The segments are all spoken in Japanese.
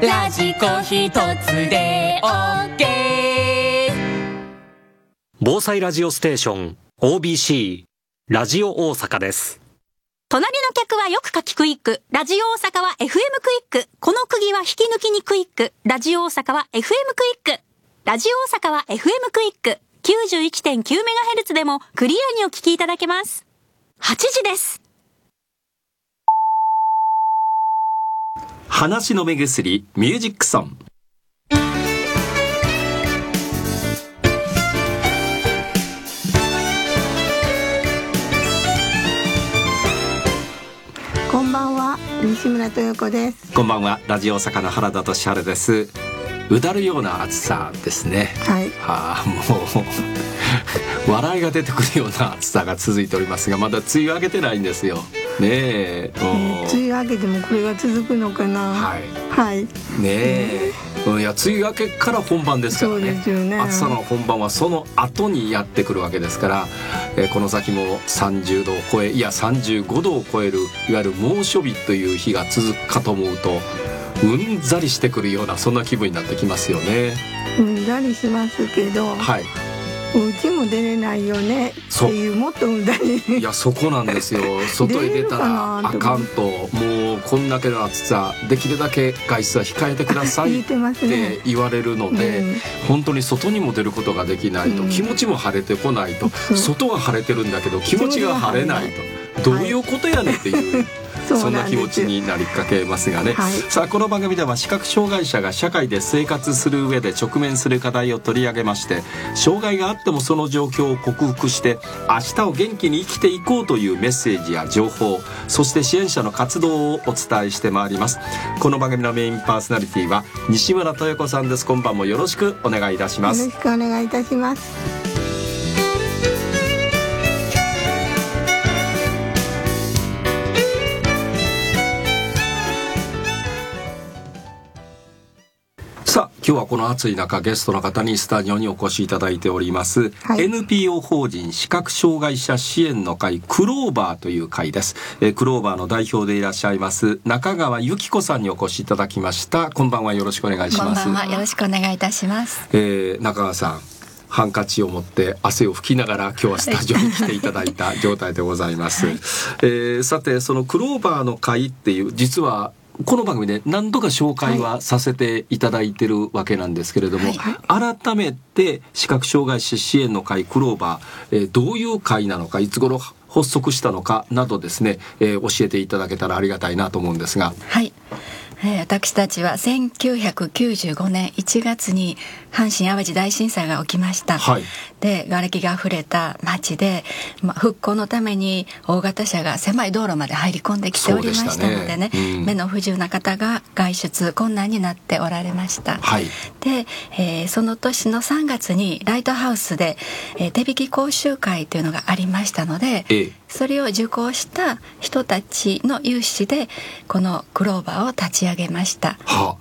ラジコ一つで OK。 防災ラジオステーション OBC ラジオ大阪です。 隣の客はよくかきクイック。ラジオ大阪は FM クイック。この釘は引き抜きにクイック。ラジオ大阪は FM クイック。ラジオ大阪は FM クイック。91.9MHz でもクリアにお聞きいただけます。8時です。 話の目薬ミュージックソン。 こんばんは、西村豊子です。 こんばんは、ラジオ大阪の原田俊晴です。うだるような暑さですね。 はい。 もう笑いが出てくるような暑さが続いておりますが、まだ梅雨明けてないんですよ。ねえ。 梅雨明けてもこれが続くのかな。 はい。 はい。 ねえ。いや、梅雨明けから本番ですからね。 そうですよね。 暑さの本番はその後にやってくるわけですから、この先も30度を超え、いや35度を超えるいわゆる猛暑日という日が続くかと思うと、うんざりしてくるようなそんな気分になってきますよね。 うんざりしますけど、 はい、 うちも出れないよねっていう、もっとうんざり。 いや、そこなんですよ。外へ出たらあかんと、もうこんだけの暑さ、できるだけ外出は控えてくださいって言われるので、本当に外にも出ることができないと、気持ちも晴れてこないと、外は晴れてるんだけど気持ちが晴れないと、どういうことやねんっていうそんな気持ちになりかけますがね、はい、さあ、この番組では視覚障害者が社会で生活する上で直面する課題を取り上げまして、障害があってもその状況を克服して明日を元気に生きていこうというメッセージや情報、そして支援者の活動をお伝えしてまいります。この番組のメインパーソナリティは西村豊子さんです。今晩もよろしくお願いいたします。 よろしくお願いいたします。 さあ、今日はこの暑い中、ゲストの方にスタジオにお越しいただいております、はい、NPO 法人視覚障害者支援の会クローバーという会です。クローバーの代表でいらっしゃいます中川由紀子さんにお越しいただきました。こんばんは、よろしくお願いします。 こんばんは、よろしくお願いいたします。 中川さん、ハンカチを持って汗を拭きながら今日はスタジオに来ていただいた状態でございます、はい。さて、そのクローバーの会っていう、実はこの番組で何度か紹介はさせていただいてるわけなんですけれども、はい、改めて視覚障害者支援の会クローバー、どういう会なのか、いつ頃発足したのかなどですね、教えていただけたらありがたいなと思うんですが。 はい、私たちは1995年1月に阪神・淡路大震災が起きました、はい、で瓦礫があふれた町で、復興のために大型車が狭い道路まで入り込んできておりましたのでね、目の不自由な方が外出困難になっておられました、はい、で、その年の3月にライトハウスで、手引き講習会というのがありましたので、それを受講した人たちの有志でこのクローバーを立ち上げました。 はい、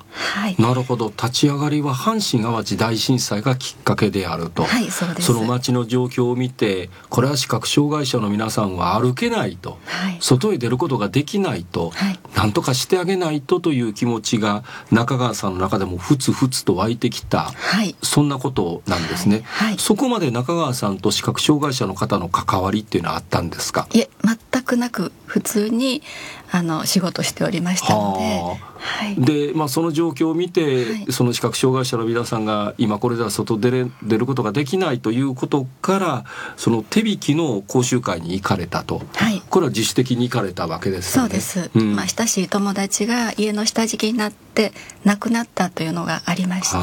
なるほど。立ち上がりは阪神・淡路大震災がきっかけであると。 はい、そうです。 その町の状況を見て、これは視覚障害者の皆さんは歩けないと、はい、外へ出ることができないと、はい、なんとかしてあげないとという気持ちが中川さんの中でもふつふつと湧いてきた、はい、そんなことなんですね、はいはい。そこまで中川さんと視覚障害者の方の関わりっていうのはあったんですか？ いえ、全くなく普通に仕事しておりましたので、はい、 で、その状況を見て、はい、その視覚障害者の皆さんが今これでは外出ることができないということから、その手引きの講習会に行かれたと、はい、これは自主的に行かれたわけですよね。 そうです、親しい友達が家の下敷きになって亡くなったというのがありまして、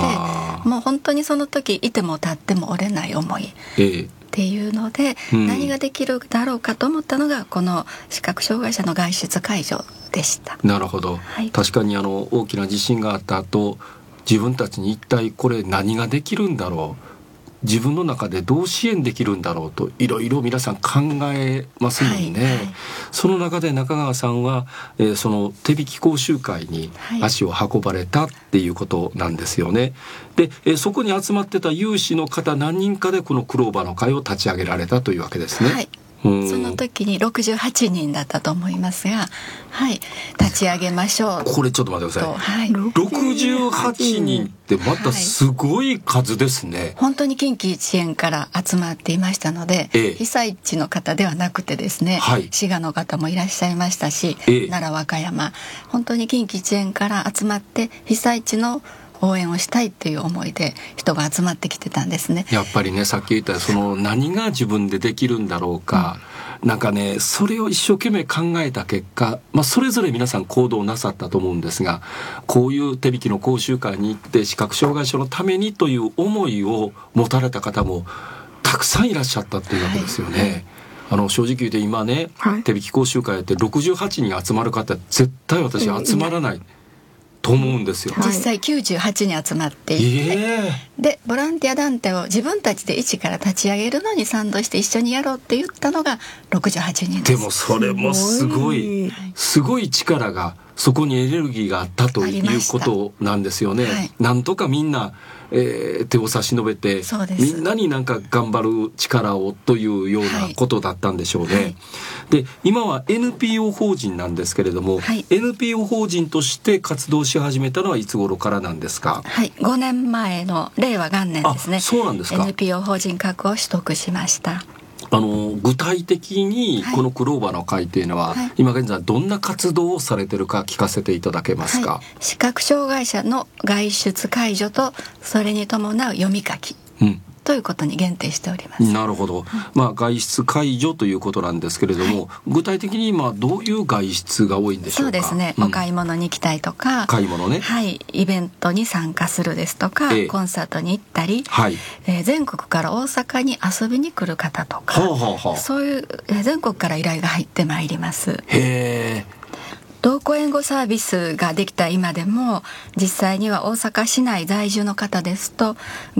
もう本当にその時いても立っても折れない思い、っていうので、何ができるだろうかと思ったのがこの視覚障害者の外出介助でした。 なるほど、はい、確かに大きな地震があった後、自分たちに一体これ何ができるんだろう、自分の中でどう支援できるんだろうといろいろ皆さん考えますよね、はいはい、その中で中川さんは、その手引き講習会に足を運ばれたっていうことなんですよね。で、そこに集まってた有志の方何人かでこのクローバーの会を立ち上げられたというわけですね。 はい、 その時に68人だったと思いますが、はい、立ち上げましょう。 これちょっと待ってください、 はい、 68人ってまたすごい数ですね、はい、 本当に近畿一円から集まっていましたので、被災地の方ではなくてですね、はい、滋賀の方もいらっしゃいましたし、奈良和歌山、本当に近畿一円から集まって被災地の応援をしたいっていう思いで人が集まってきてたんですね。 やっぱりね、さっき言ったその何が自分でできるんだろうか、なんかね、それを一生懸命考えた結果、それぞれ皆さん行動なさったと思うんですが、こういう手引きの講習会に行って視覚障害者のためにという思いを持たれた方もたくさんいらっしゃったっていうわけですよね、はい、正直言って今ね、はい、手引き講習会やって68人集まる方絶対私集まらない、と思うんですよ。 実際98に集まっていて、でボランティア団体を自分たちで一から立ち上げるのに賛同して一緒にやろうって言ったのが68人です。 でもそれもすごい力がそこにエネルギーがあったということなんですよね、はい、なんとかみんな、手を差し伸べてみんなになんか頑張る力をというようなことだったんでしょうね、はい、で今は NPO 法人なんですけれども、はい、NPO 法人として活動し始めたのはいつ頃からなんですか？ はい、5年前の令和元年ですね。 そうなんですか。 NPO 法人格を取得しました。 具体的にこのクローバーの会というのは、はい、今現在どんな活動をされているか聞かせていただけますか？ はい、視覚障害者の外出介助とそれに伴う読み書き、ということに限定しております。 なるほど、外出介助ということなんですけれども、はい、具体的に今どういう外出が多いんでしょうか？ そうですね、お買い物に行きたいとか、 買い物ね、 はい、イベントに参加するですとか、コンサートに行ったり、はい、全国から大阪に遊びに来る方とか、そういう、全国から依頼が入ってまいります。 へー。 同行援護サービスができた今でも、実際には大阪市内在住の方ですと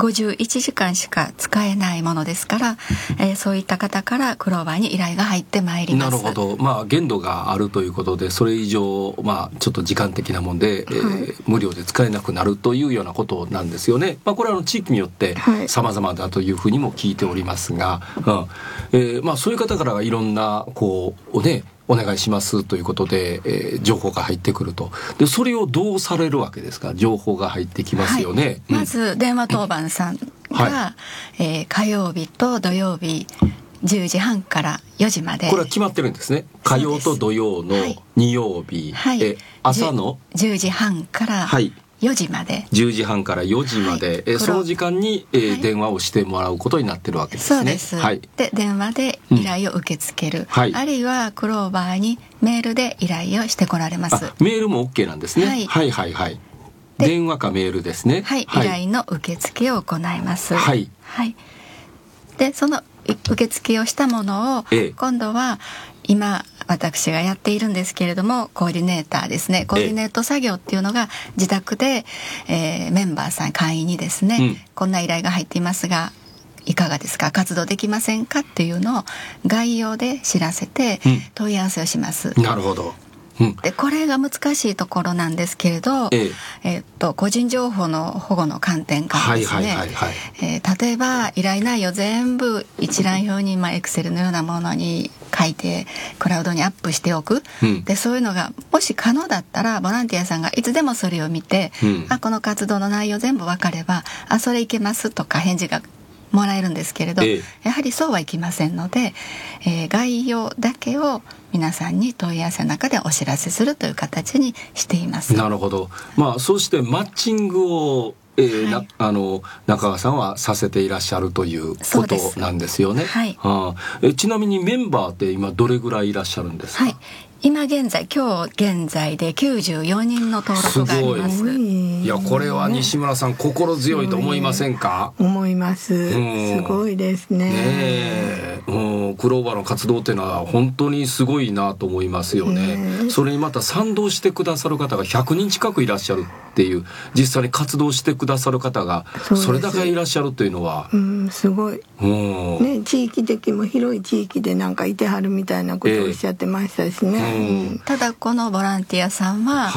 51時間しか使えないものですから、そういった方からクローバーに依頼が入ってまいります。 なるほど、限度があるということで、それ以上、ちょっと時間的なもんで、無料で使えなくなるというようなことなんですよね。これは地域によって様々だというふうにも聞いておりますが、そういう方からはいろんなお願いしますということで、情報が入ってくると。でそれをどうされるわけですか？情報が入ってきますよね、 まず電話当番さんが、火曜日と土曜日10時半から4時まで。 これは決まってるんですね。火曜と土曜の2曜日、朝の 10時半から4時まで、 10時半から4時まで、その時間に、電話をしてもらうことになってるわけですね。 そうです、で電話で依頼を受け付ける、あるいはクローバーにメールで依頼をしてこられます。 メールも OK なんですね。はい電話かメールですね。 依頼の受付を行います。でその受付をしたものを、今度は今私がやっているんですけれども、コーディネーターですね。コーディネート作業っていうのが自宅で、メンバーさん会員にですね、こんな依頼が入っていますがいかがですか、活動できませんかっていうのを概要で知らせて問い合わせをします。 なるほど。 でこれが難しいところなんですけれど、個人情報の保護の観点からですね、例えば依頼内容全部一覧表にエクセルのようなものに書いてクラウドにアップしておく、でそういうのがもし可能だったらボランティアさんがいつでもそれを見て、この活動の内容全部分かればそれいけますとか返事がもらえるんですけれど、やはりそうはいきませんので、概要だけを皆さんに問い合わせの中でお知らせするという形にしています。 なるほど。そうしてマッチングを、中川さんはさせていらっしゃるということなんですよね。ちなみにメンバーって今どれぐらいいらっしゃるんですか？ 今現在で94人の登録があります。 いやこれは西村さん心強いと思いませんか？ 思います。すごいですね。 クローバーの活動っていうのは本当にすごいなと思いますよね。それにまた賛同してくださる方が100人近くいらっしゃるっていう、実際に活動してくださる方がそれだけいらっしゃるというのはすごい、地域的も広い地域でなんかいてはるみたいなことをおっしゃってましたしね。 ただこのボランティアさんは、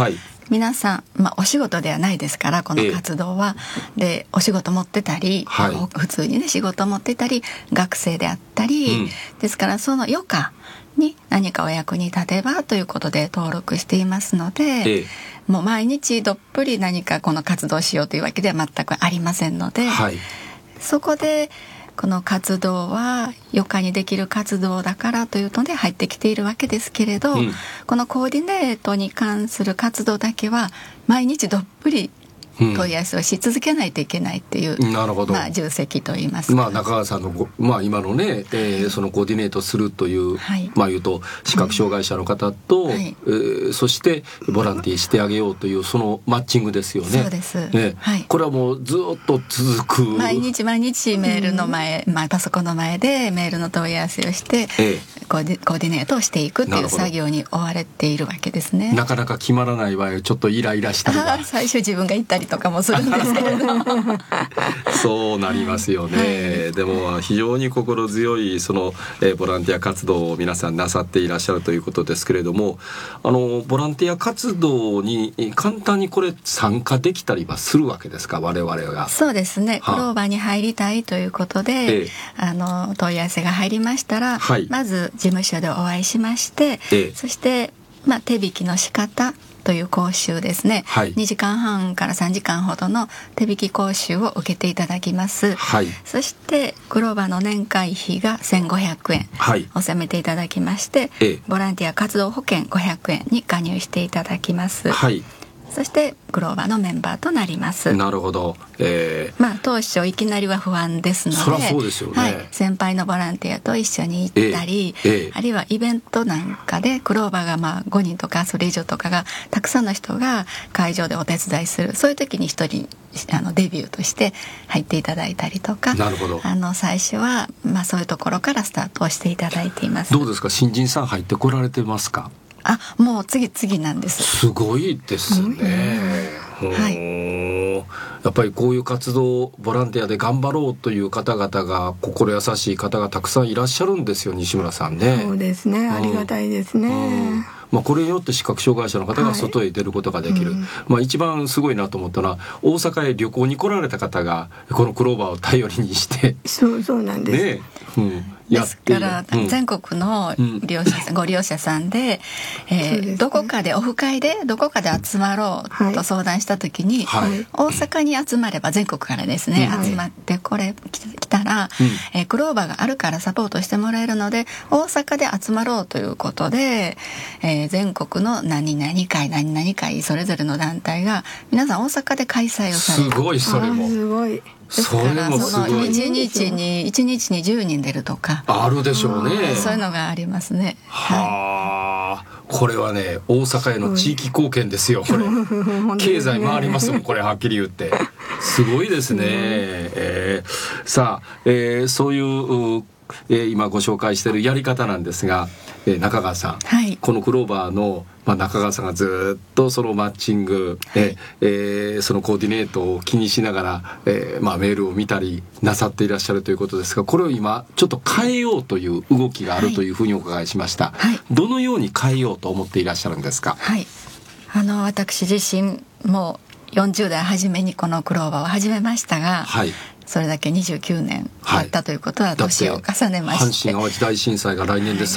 皆さん、お仕事ではないですからこの活動は、でお仕事持ってたり、普通にね仕事持ってたり学生であったり、ですからその余暇に何かお役に立てばということで登録していますので、もう毎日どっぷり何かこの活動をしようというわけでは全くありませんので、そこでこの活動は余暇にできる活動だからというので入ってきているわけですけれど、このコーディネートに関する活動だけは毎日どっぷり問い合わせをし続けないといけないっていう、重責といいますか、 中川さんの今のね、そのコーディネートするという、言うと視覚障害者の方と、そしてボランティアしてあげようというそのマッチングですよね。 そうです、 これはもうずっと続く毎日メールの前、パソコンの前でメールの問い合わせをして、コーディネートをしていくっていう作業に追われているわけですね。 なかなか決まらない場合ちょっとイライラしたりは最初自分が言ったりとかもするんですけれどそうなりますよね、でも非常に心強いその、ボランティア活動を皆さんなさっていらっしゃるということですけれども、ボランティア活動に簡単にこれ参加できたりはするわけですか、我々が。 そうですね、クローバーに入りたいということで、問い合わせが入りましたら、まず事務所でお会いしまして、そして、手引きの仕方という講習ですね、2時間半から3時間ほどの手引き講習を受けていただきます、そしてクローバーの年会費が1500円、納めていただきまして、ボランティア活動保険500円に加入していただきます、そしてクローバーのメンバーとなります。 なるほど、 当初いきなりは不安ですので、 そりゃそうですよね、 先輩のボランティアと一緒に行ったり、あるいはイベントなんかでクローバーが5人とかそれ以上とかがたくさんの人が会場でお手伝いする、そういう時に一人デビューとして入っていただいたりとか、 なるほど、 最初は、そういうところからスタートをしていただいています。 どうですか、新人さん入ってこられてますか？ もう次々なんです。 すごいですね、やっぱりこういう活動ボランティアで頑張ろうという方々が心優しい方がたくさんいらっしゃるんですよ、西村さんね。 そうですね、ありがたいですね、 これによって視覚障害者の方が外へ出ることができる、一番すごいなと思ったのは大阪へ旅行に来られた方がこのクローバーを頼りにしてそうなんです、 ですから全国のご利用者さんで、どこかでオフ会でどこかで集まろうと相談した時に、大阪に集まれば全国からですね、集まって来たら、クローバーがあるからサポートしてもらえるので大阪で集まろうということで、全国の何々会それぞれの団体が皆さん大阪で開催をされる。 すごい、それもすごいですから1日に10人出るとかあるでしょうね。 そういうのがありますね。 これはね、大阪への地域貢献ですよ、これ経済回りますもん、これはっきり言ってすごいですね、さあ、そういう今ご紹介しているやり方なんですが、中川さん、このクローバーの、中川さんがずっとそのマッチング、そのコーディネートを気にしながら、メールを見たりなさっていらっしゃるということですが、これを今ちょっと変えようという動きがあるというふうにお伺いしました、どのように変えようと思っていらっしゃるんですか？ 私自身も40代初めにこのクローバーを始めましたが、それだけ29年経ったということは年を重ねまして、 阪神・淡路大震災が来年で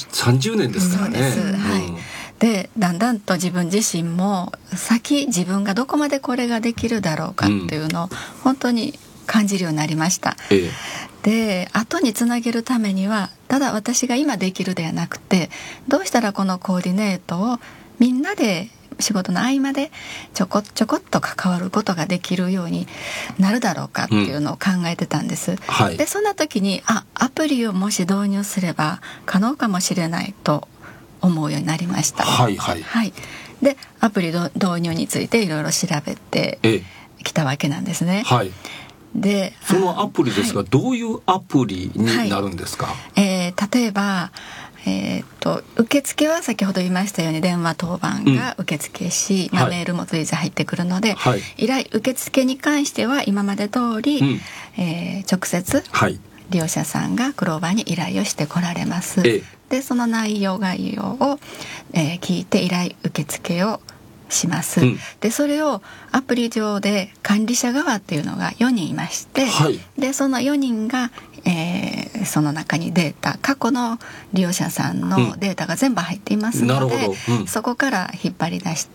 30年ですからね。 そうです、でだんだんと自分自身も先自分がどこまでこれができるだろうかっていうのを本当に感じるようになりました、で後につなげるためにはただ私が今できるではなくて、どうしたらこのコーディネートをみんなで仕事の合間でちょこっと関わることができるようになるだろうかっていうのを考えてたんです、でそんな時にアプリをもし導入すれば可能かもしれないと思うようになりました。でアプリ導入についていろいろ調べてきたわけなんですね、でそのアプリですが、どういうアプリになるんですか？ 例えば受付は先ほど言いましたように電話当番が受付し、メールも随時入ってくるので、依頼受付に関しては今まで通り、直接、利用者さんがクローバーに依頼をしてこられます、でその内容概要を、聞いて依頼受付をします、でそれをアプリ上で管理者側っていうのが4人いまして、でその4人が、その中にデータ、過去の利用者さんのデータが全部入っていますので、そこから引っ張り出して、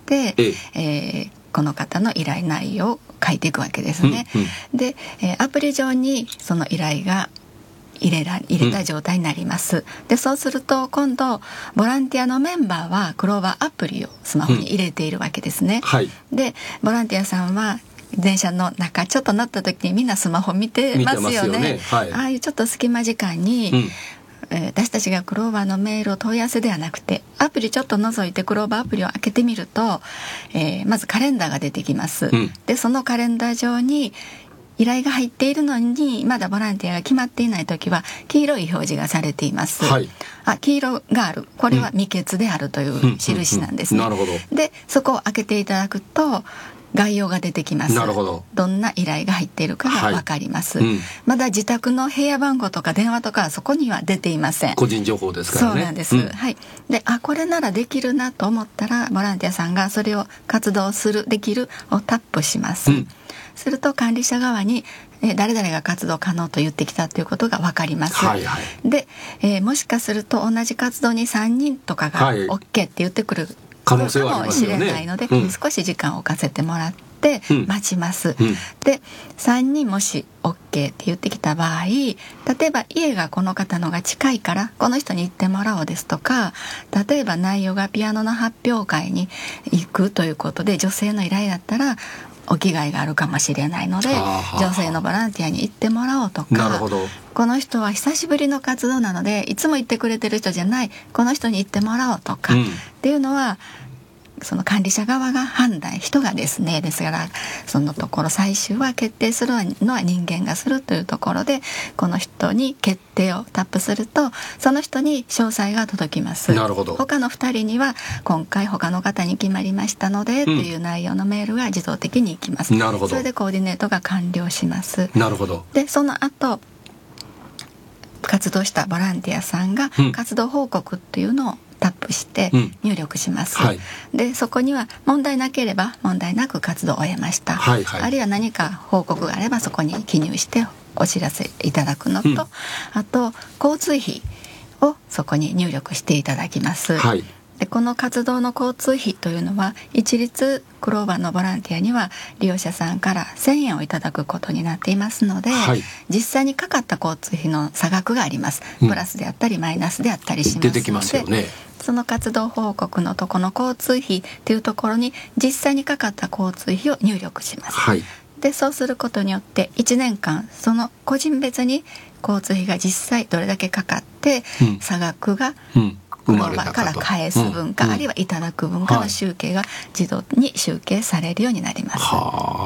この方の依頼内容を書いていくわけですね、で、アプリ上にその依頼が入れた状態になります、でそうすると今度ボランティアのメンバーはクローバーアプリをスマホに入れているわけですね、でボランティアさんは電車の中ちょっと乗った時にみんなスマホ見てますよね、ああいうちょっと隙間時間に、私たちがクローバーのメールを問い合わせではなくてアプリちょっと覗いてクローバーアプリを開けてみると、まずカレンダーが出てきます、でそのカレンダー上に依頼が入っているのにまだボランティアが決まっていないときは黄色い表示がされています、黄色がある、これは未決であるという印なんですね、でそこを開けていただくと概要が出てきます。どんな依頼が入っているかが分かります、まだ自宅の部屋番号とか電話とかそこには出ていません。 個人情報ですからね。 そうなんです、でこれならできるなと思ったらボランティアさんがそれを活動できるをタップします、すると管理者側に誰々が活動可能と言ってきたということが分かります、で、もしかすると同じ活動に3人とかが OK って言ってくる可能性はありますよね。かもしれないので、少し時間を置かせてもらって待ちます、で3人もし OK って言ってきた場合、例えば家がこの方のが近いからこの人に行ってもらおうですとか、例えば内容がピアノの発表会に行くということで女性の依頼だったらお着替えがあるかもしれないので女性のボランティアに行ってもらおうとか、この人は久しぶりの活動なのでいつも行ってくれてる人じゃないこの人に行ってもらおうとか、っていうのはその管理者側が判断、人がですね、ですからそのところ最終は決定するのは人間がするというところで、この人に決定をタップするとその人に詳細が届きます。他の2人には今回他の方に決まりましたのでという内容のメールが自動的に行きます。それでコーディネートが完了します。でその後活動したボランティアさんが活動報告っていうのをタップして入力します、でそこには問題なければ問題なく活動を終えました、あるいは何か報告があればそこに記入してお知らせいただくのと、あと交通費をそこに入力していただきます、でこの活動の交通費というのは一律クローバーのボランティアには利用者さんから1000円をいただくことになっていますので、実際にかかった交通費の差額があります、プラスであったりマイナスであったりしますので、出てきますよね。その活動報告のとこの交通費っていうところに実際にかかった交通費を入力します、でそうすることによって1年間その個人別に交通費が実際どれだけかかって、差額がクローバーから返す分か、あるいはいただく分かの集計が自動に集計されるようになります。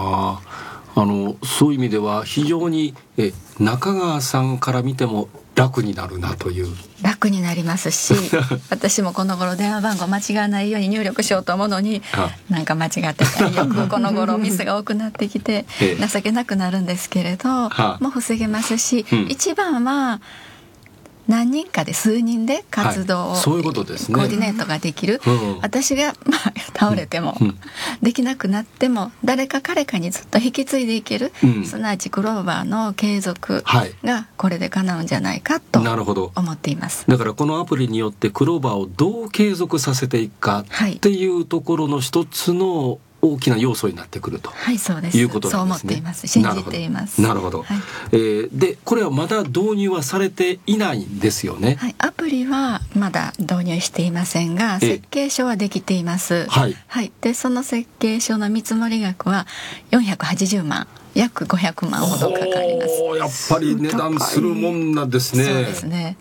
そういう意味では非常に中川さんから見ても楽になるなという。 楽になりますし私もこの頃電話番号間違わないように入力しようと思うのになんか間違ってたりよくこの頃ミスが多くなってきて情けなくなるんですけれどもう防げますし、一番は何人かで数人で活動を、 そういうことですね、 コーディネートができる、私が、倒れても、できなくなっても誰か彼かにずっと引き継いでいける、すなわちクローバーの継続がこれで叶うんじゃないかと思っています。 だからこのアプリによってクローバーをどう継続させていくかっていうところの一つの大きな要素になってくると、 そうです、 いうことなんですね。 そう思っています。信じています。 なるほど、でこれはまだ導入はされていないんですよね。 アプリはまだ導入していませんが設計書はできています。でその設計書の見積もり額は480万、約500万ほどかかります。 やっぱり値段するもんなんですね。 そうですね。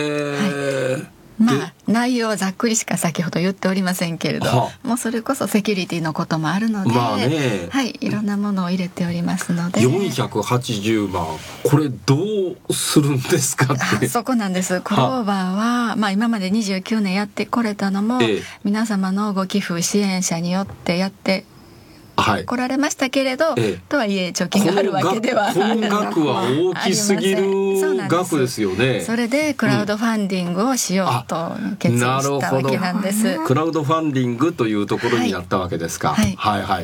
内容はざっくりしか先ほど言っておりませんけれど、もうそれこそセキュリティのこともあるので、いろんなものを入れておりますので。 480万、これどうするんですかって。 そこなんです。クローバーは、今まで29年やってこれたのも、皆様のご寄付支援者によってやって来られましたけれど、とはいえ貯金があるわけではこの額は大きすぎる額ですよね。 それでクラウドファンディングをしようと決意したわけなんです。 クラウドファンディングというところになったわけですか。はいはいはい。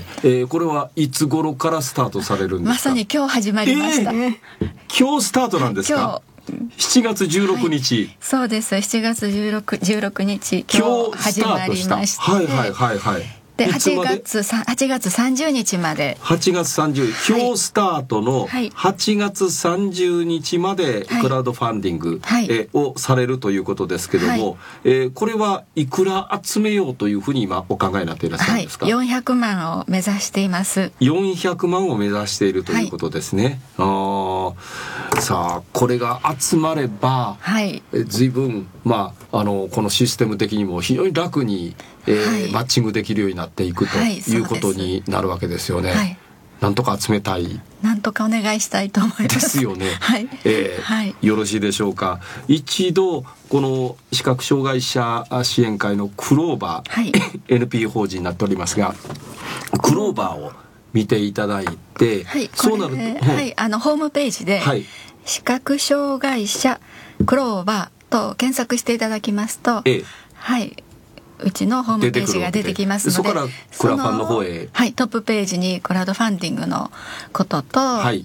これはいつ頃からスタートされるんですか。 まさに今日始まりました。 今日スタートなんですか。7月16日、 そうです。7月16日今日始まりまして、 はいはいはいはい。 で8月30日まで、 8月30日、今日スタートの8月30日までクラウドファンディング、をされるということですけども、これはいくら集めようというふうに今お考えになっていらっしゃるんですか。 400万を目指しています。 400万を目指しているということですね。さあこれが集まれば、随分このシステム的にも非常に楽にマッチングできるようになっていくということになるわけですよね。なんとか集めたい。 なんとかお願いしたいと思います。 ですよね。よろしいでしょうか。一度この視覚障害者支援会のクローバー、NPO 法人になっておりますが、クローバーを見ていただいて、そうなると、 ホームページで、視覚障害者クローバーと検索していただきますと、うちのホームページが出てきますので、 そこからクラファンの方へ、 トップページにクラウドファンディングのことと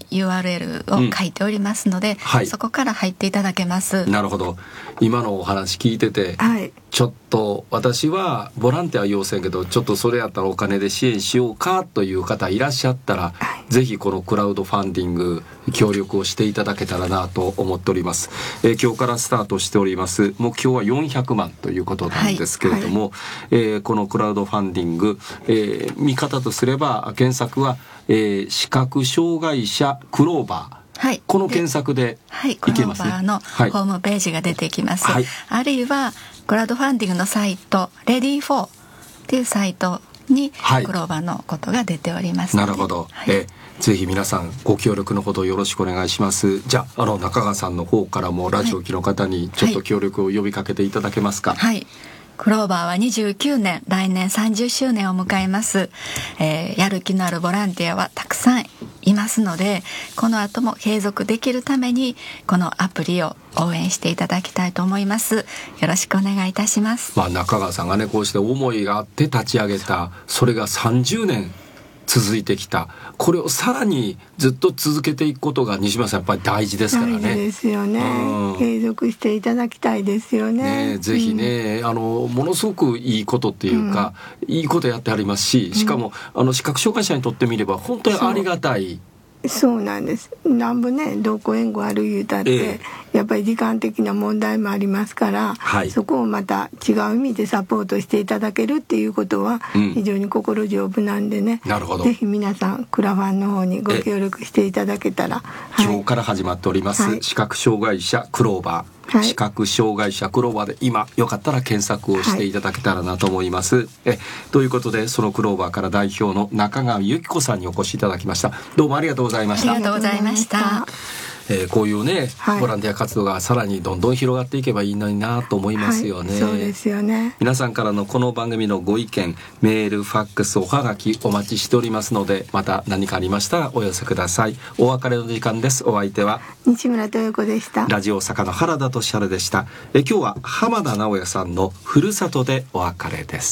URL を書いておりますので、そこから入っていただけます。 なるほど。今のお話聞いてて、ちょっと私はボランティア要請けど、ちょっとそれやったらお金で支援しようかという方いらっしゃったら、ぜひこのクラウドファンディング協力をしていただけたらなと思っております。今日からスタートしております。目標は400万ということなんですけれども、このクラウドファンディング、見方とすれば検索は、視覚障害者クローバー、この検索でいけますね。 クローバーのホームページが出てきます。あるいはクラウドファンディングのサイト Ready4 っていうサイトにクローバーのことが出ております。 なるほど。ぜひ皆さんご協力のほどよろしくお願いします。じゃあ中川さんの方からもラジオ機の方にちょっと協力を呼びかけていただけますか。 クローバーは29年、来年30周年を迎えます。やる気のあるボランティアはたくさんいますので、この後も継続できるためにこのアプリを応援していただきたいと思います。よろしくお願いいたします。 中川さんがね、こうして思いがあって立ち上げた、それが30年続いてきた、これをさらにずっと続けていくことが西村さんやっぱり大事ですからね。 大事ですよね。継続していただきたいですよね。 ぜひね、ものすごくいいことっていうか、いいことやってありますし、しかも視覚障害者にとってみれば本当にありがたい。 そうなんです。なんぼね、同行援護ある言うたって、やっぱり時間的な問題もありますから、そこをまた違う意味でサポートしていただけるっていうことは非常に心丈夫なんでね、ぜひ皆さんクラファンの方にご協力していただけたら。 今日から始まっております、視覚障害者クローバー、視覚障害者クローバーで今よかったら検索をしていただけたらなと思います。ということで、そのクローバーから代表の中川由紀子さんにお越しいただきました。どうもありがとうございました。 ありがとうございました。 こういうね、ボランティア活動がさらにどんどん広がっていけばいいのになと思いますよね。 そうですよね。 皆さんからのこの番組のご意見、メール、ファックス、おはがきお待ちしておりますので、また何かありましたらお寄せください。お別れの時間です。お相手は西村豊子でした。 ラジオ大阪の原田俊晴でした。今日は浜田直也さんのふるさとでお別れです。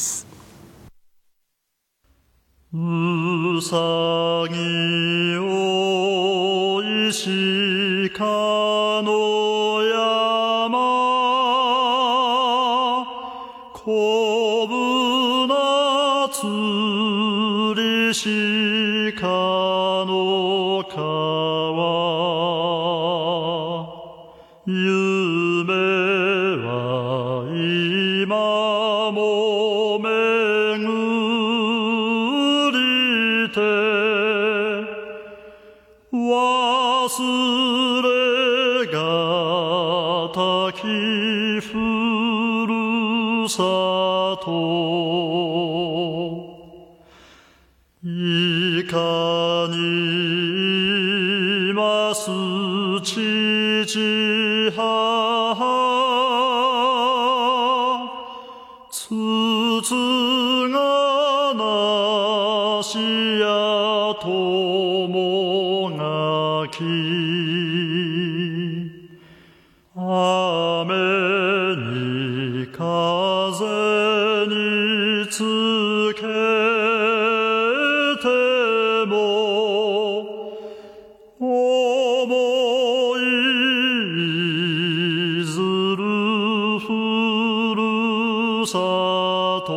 うさぎおいしかの山こぶなつりしかの川夢は今も忘れがたきふるさといかにます父母つつがなしや友がき雨に風につけても思いずるふるさと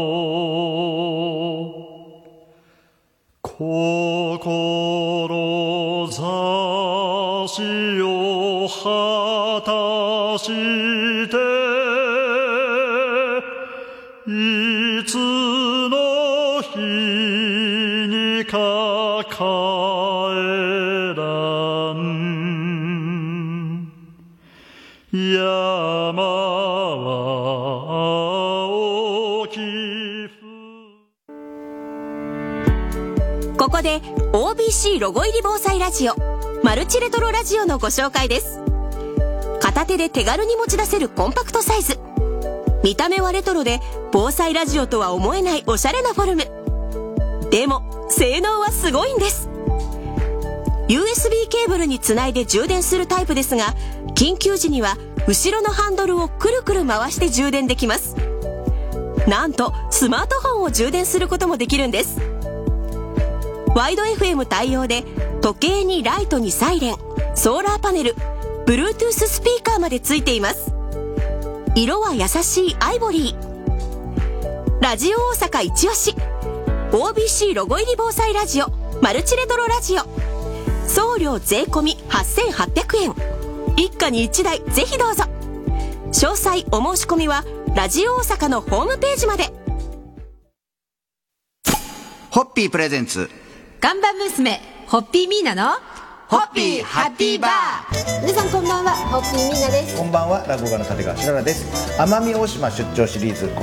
志を果たしていつの日にか帰らん山は青きここで OBC ロゴ入り防災ラジオマルチレトロラジオのご紹介です。片手で手軽に持ち出せるコンパクトサイズ、見た目はレトロで防災ラジオとは思えないおしゃれなフォルムでも性能はすごいんです。 USB ケーブルにつないで充電するタイプですが、緊急時には後ろのハンドルをくるくる回して充電できます。なんとスマートフォンを充電することもできるんです。ワイド FM 対応で時計にライトにサイレン、ソーラーパネル、Bluetooth スピーカーまでついています。色は優しいアイボリー。ラジオ大阪一押し OBC ロゴ入り防災ラジオマルチレトロラジオ、送料税込み8800円、一家に1台ぜひどうぞ。詳細お申し込みはラジオ大阪のホームページまで。 ホッピープレゼンツ看板娘ホッピーミーナのホッピーハッピーバー。 皆さんこんばんは、ホッピーミーナです。 こんばんは、落語家の立川しららです。奄美大島出張シリーズ、